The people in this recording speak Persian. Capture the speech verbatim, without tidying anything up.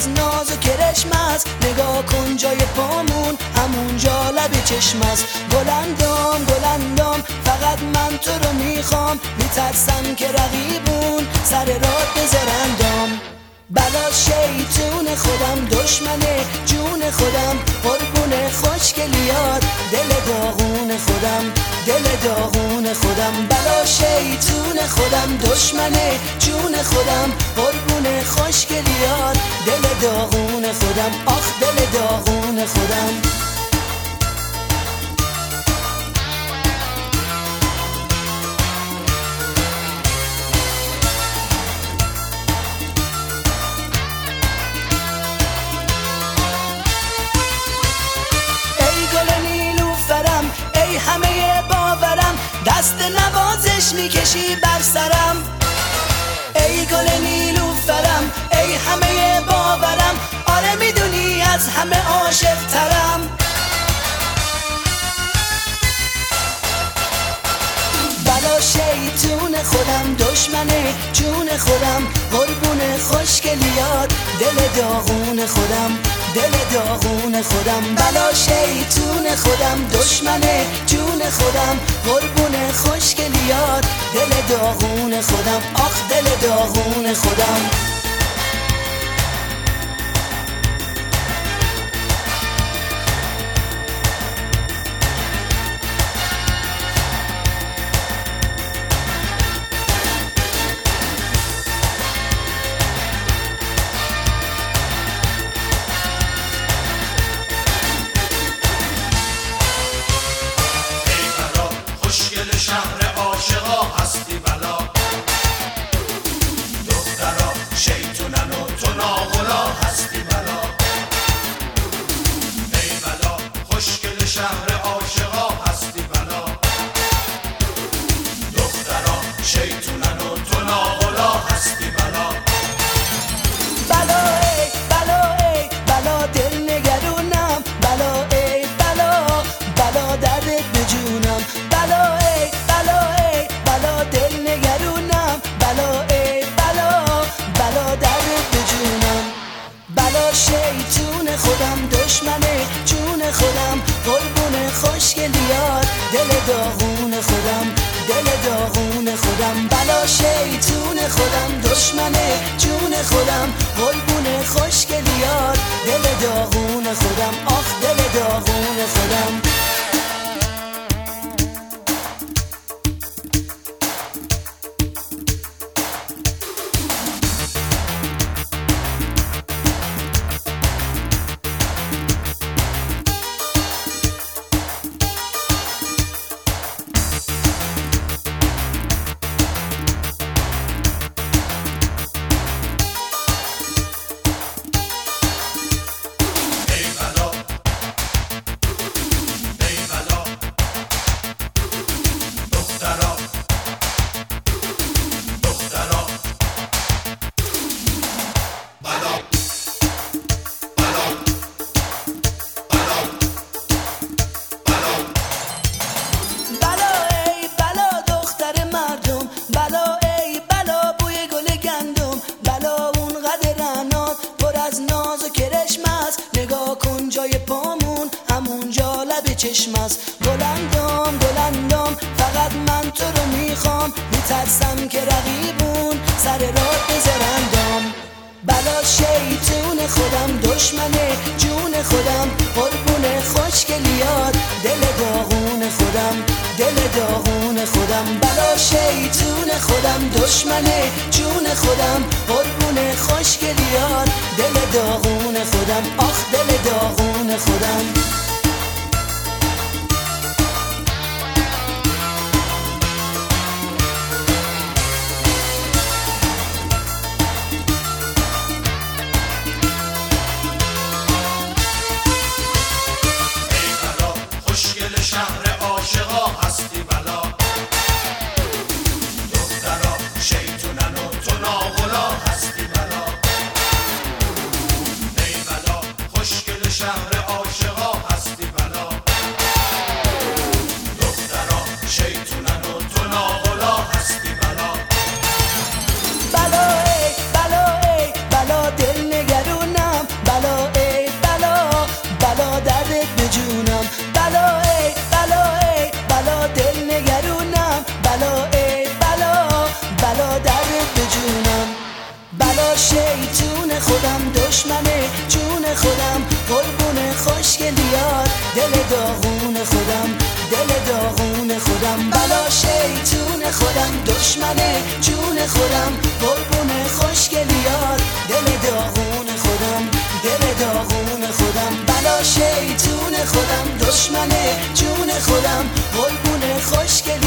از ناز و کرشم است. نگاه کن جای پامون همونجا لب چشم است. گلندام گلندام فقط من تو رو میخوام، میترسم که رقیبون سر راه بذارندام. بلا شیطون خودم دشمنه جون خودم، قربون خوشگلیات دل داغون خودم، دل داغون خودم. بلا شیطون خودم دشمنه جون خودم، قربون خوشگلیات دل داغون خودم، آخ دل داغون خودم. همه باورم دست نوازش میکشی بر سرم. ای گل نیلوفرم ای همه باورم، آره میدونی از همه عاشق ترم. بلا شیطون خودم دشمنه جون خودم، قربون خوشگلیات دل داغون خودم، دل داغون خودم. بلا شیطون خودم دشمنه جون خودم، قربون خوشگلیات دل داغون خودم، آخ دل داغون خودم. شهر عاشقا هستی بلا، دخترا شیطونن و تو ناغلا هستی بلا. ای بلا خوشگل شهر عاشقا هستی بلا، دخترا شیطونن و تو ناغلا هستی بلا. بلا ای بلا ای بلا دل نگرونم، بلا ای بلا بلا دردت به جونم. بلا ای بلا ای بلا دل نگرونم، بلا ای بلا بلا دردت به جونم. بلا شیطون خودم دشمنه جون خودم، قربون خوشگلیات دل داغون خودم، دل داغون خودم. بلا شیطون خودم دشمنه جون خودم، قربون خوشگلیات دل داغون خودم، آخ دل داغون خودم. چشم است. گلندام گلندام فقط من تو رو میخوام، میترسم که رقیبون سر راه بذارندام. بلا شیطون خودم دشمنه جون خودم، قربون خوشگلیات دل داغون خودم، دل داغون خودم. بلا شیطون خودم دشمنه جون خودم، قربون خوشگلیات دل داغون خودم، آخ دل داغون خودم. شهر عاشقا هستی بلا، دخترا شیطونن و تو ناغلا هستی بلا. ای بلا خوشگل شهر عاشقا هستی نگرونم بلا ای بلا بلا درد به جونم بلا شیطون خودم دشمن جون خودم قربون خوشگلیات دل داغون خودم دل داغون خودم بلا شیطون خودم دشمن جون خودم قربون خوشگلیات دل داغون خودم دل داغون خودم بلا شیطون خودم دشمن جون خودم قربون خوشگلیات